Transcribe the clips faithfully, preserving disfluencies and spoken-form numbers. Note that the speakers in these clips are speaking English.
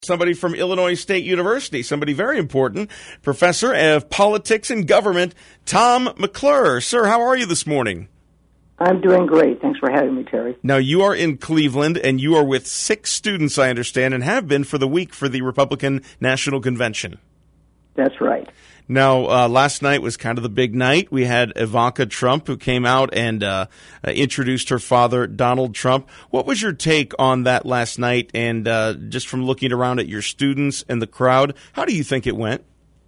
Somebody from Illinois State University, somebody very important, Professor of Politics and Government, Tom McClure. Sir, how are you this morning? I'm doing great. Thanks for having me, Terry. Now, you are in Cleveland, and you are with six students, I understand, and have been for the week for the Republican National Convention. That's right. Now, uh, last night was kind of the big night. We had Ivanka Trump, who came out and uh, uh, introduced her father, Donald Trump. What was your take on that last night? And uh, just from looking around at your students and the crowd, how do you think it went?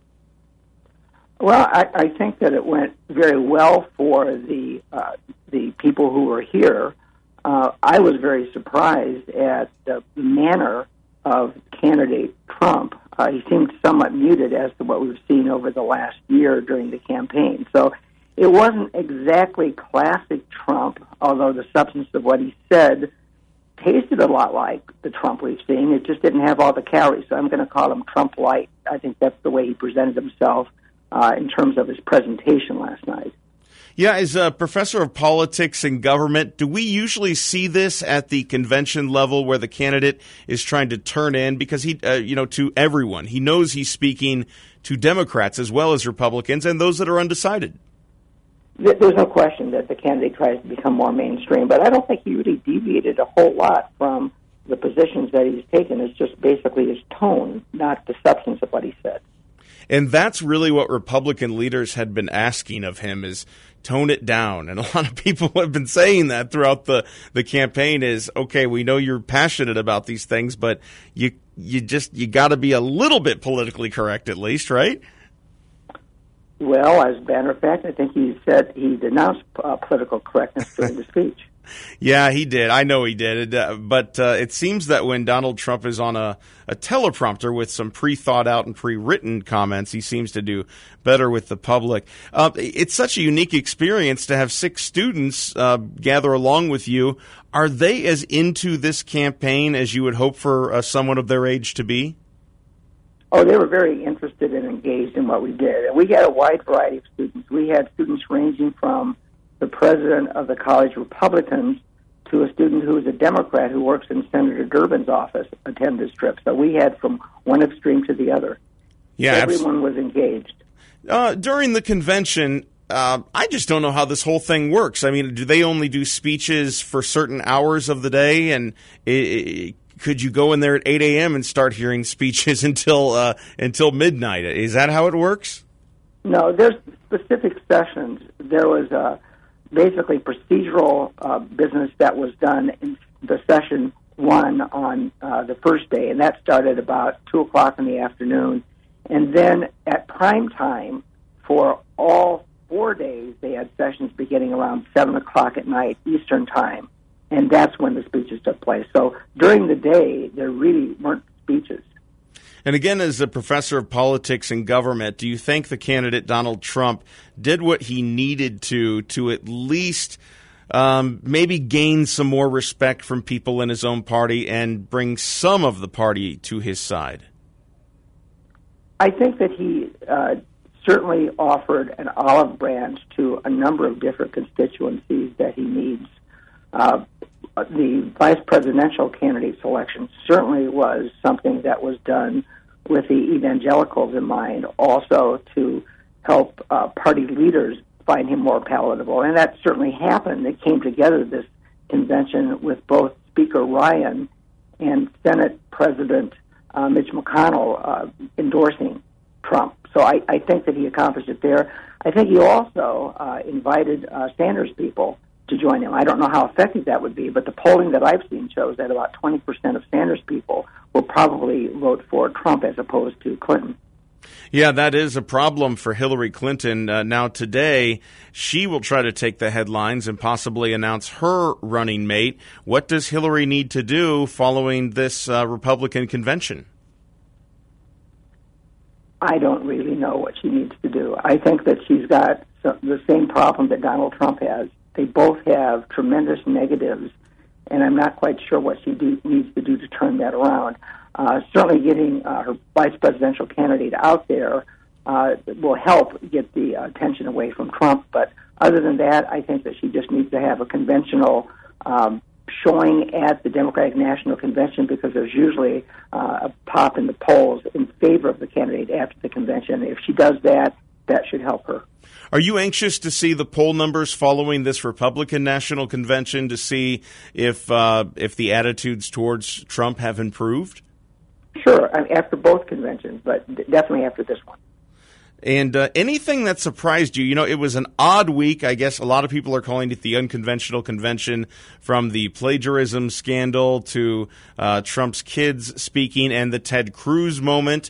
Well, I, I think that it went very well for the uh, the people who were here. Uh, I was very surprised at the manner of candidate Trump. Uh, he seemed somewhat muted as to what we've seen over the last year during the campaign. So it wasn't exactly classic Trump, although the substance of what he said tasted a lot like the Trump we've seen. It just didn't have all the calories. So I'm going to call him Trump light. I think that's the way he presented himself uh, in terms of his presentation last night. Yeah, as a professor of politics and government, do we usually see this at the convention level where the candidate is trying to turn in because he, uh, you know, to everyone? He knows he's speaking to Democrats as well as Republicans and those that are undecided. There's no question that the candidate tries to become more mainstream, but I don't think he really deviated a whole lot from the positions that he's taken. It's just basically his tone, not the substance of what he said. And that's really what Republican leaders had been asking of him is tone it down. And a lot of people have been saying that throughout the, the campaign is, okay, we know you're passionate about these things, but you you just you got to be a little bit politically correct at least, right? Well, as a matter of fact, I think he said he denounced uh, political correctness during the speech. Yeah, he did. I know he did. Uh, but uh, it seems that when Donald Trump is on a, a teleprompter with some pre-thought-out and pre-written comments, he seems to do better with the public. Uh, it's such a unique experience to have six students uh, gather along with you. Are they as into this campaign as you would hope for uh, someone of their age to be? Oh, they were very interested and engaged in what we did. And we had a wide variety of students. We had students ranging from the president of the College Republicans to a student who is a Democrat who works in Senator Durbin's office attend this trip. So we had from one extreme to the other. Yeah, everyone was engaged. Uh, during the convention, uh, I just don't know how this whole thing works. I mean, do they only do speeches for certain hours of the day? And it, it, could you go in there at eight a.m. and start hearing speeches until uh, until midnight? Is that how it works? No, there's specific sessions. There was a basically procedural uh, business that was done in the session one on uh, the first day, and that started about two o'clock in the afternoon. And then at prime time for all four days, they had sessions beginning around seven o'clock at night Eastern time, and that's when the speeches took place. So during the day, there really weren't speeches. And again, as a professor of politics and government, do you think the candidate Donald Trump did what he needed to to at least um, maybe gain some more respect from people in his own party and bring some of the party to his side? I think that he uh, certainly offered an olive branch to a number of different constituencies that he needs. Uh, the vice presidential candidate selection certainly was something that was done with the evangelicals in mind, also to help uh, party leaders find him more palatable. And that certainly happened. It came together, this convention, with both Speaker Ryan and Senate President uh, Mitch McConnell uh, endorsing Trump. So I, I think that he accomplished it there. I think he also uh, invited uh, Sanders people to join him. I don't know how effective that would be, but the polling that I've seen shows that about twenty percent of Sanders people will probably vote for Trump as opposed to Clinton. Yeah, that is a problem for Hillary Clinton. Uh, now today, she will try to take the headlines and possibly announce her running mate. What does Hillary need to do following this uh, Republican convention? I don't really know what she needs to do. I think that she's got the same problem that Donald Trump has. They both have tremendous negatives, and I'm not quite sure what she do, needs to do to turn that around. Uh, certainly getting uh, her vice presidential candidate out there uh, will help get the attention away from Trump, but other than that, I think that she just needs to have a conventional um, showing at the Democratic National Convention, because there's usually uh, a pop in the polls in favor of the candidate after the convention. If she does that, that should help her. Are you anxious to see the poll numbers following this Republican National Convention to see if uh, if the attitudes towards Trump have improved? Sure, I mean, after both conventions, but definitely after this one. And uh, anything that surprised you? You know, it was an odd week. I guess a lot of people are calling it the unconventional convention, from the plagiarism scandal to uh, Trump's kids speaking and the Ted Cruz moment.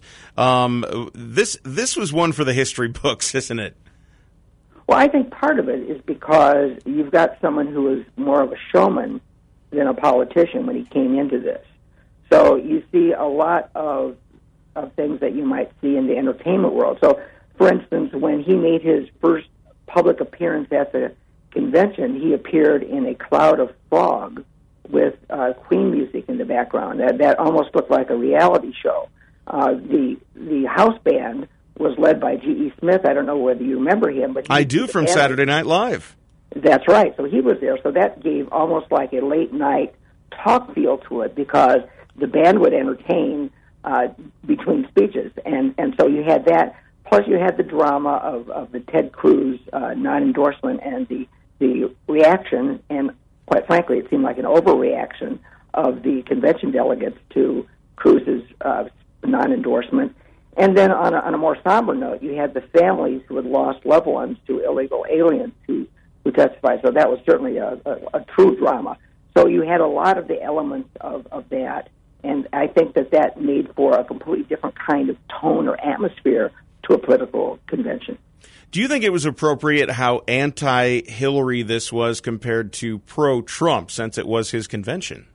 Um, this this was one for the history books, isn't it? Well, I think part of it is because you've got someone who is more of a showman than a politician when he came into this. So you see a lot of of things that you might see in the entertainment world. So, for instance, when he made his first public appearance at the convention, he appeared in a cloud of fog with uh, Queen music in the background. That, that almost looked like a reality show. Uh, the the house band was led by G E. Smith. I don't know whether you remember him, but he I do, from Saturday Night Live. That's right. So he was there. So that gave almost like a late night talk feel to it, because the band would entertain uh, between speeches, and and so you had that. Plus, you had the drama of, of the Ted Cruz uh, non-endorsement and the the reaction, and quite frankly, it seemed like an overreaction of the convention delegates to Cruz's uh, non-endorsement. And then on a, on a more somber note, you had the families who had lost loved ones to illegal aliens who, who testified. So that was certainly a, a, a true drama. So you had a lot of the elements of, of that, and I think that that made for a completely different kind of tone or atmosphere to a political convention. Do you think it was appropriate how anti-Hillary this was compared to pro-Trump, since it was his convention?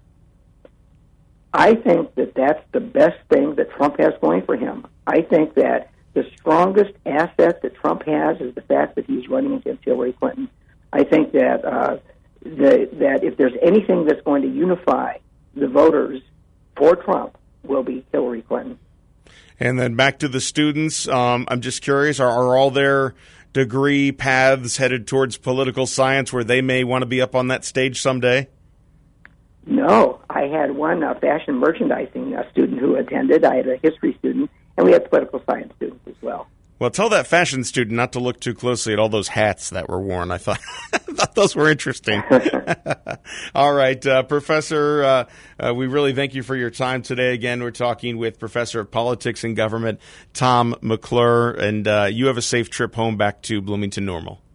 I think that that's the best thing that Trump has going for him. I think that the strongest asset that Trump has is the fact that he's running against Hillary Clinton. I think that uh, the, that if there's anything that's going to unify the voters for Trump, will be Hillary Clinton. And then back to the students, um, I'm just curious, are, are all their degree paths headed towards political science where they may want to be up on that stage someday? No. I had one uh, fashion merchandising uh, student who attended. I had a history student, and we had political science students as well. Well, tell that fashion student not to look too closely at all those hats that were worn. I thought, I thought those were interesting. All right, uh, Professor, uh, uh, we really thank you for your time today. Again, we're talking with Professor of Politics and Government Tom McClure, and uh, you have a safe trip home back to Bloomington Normal.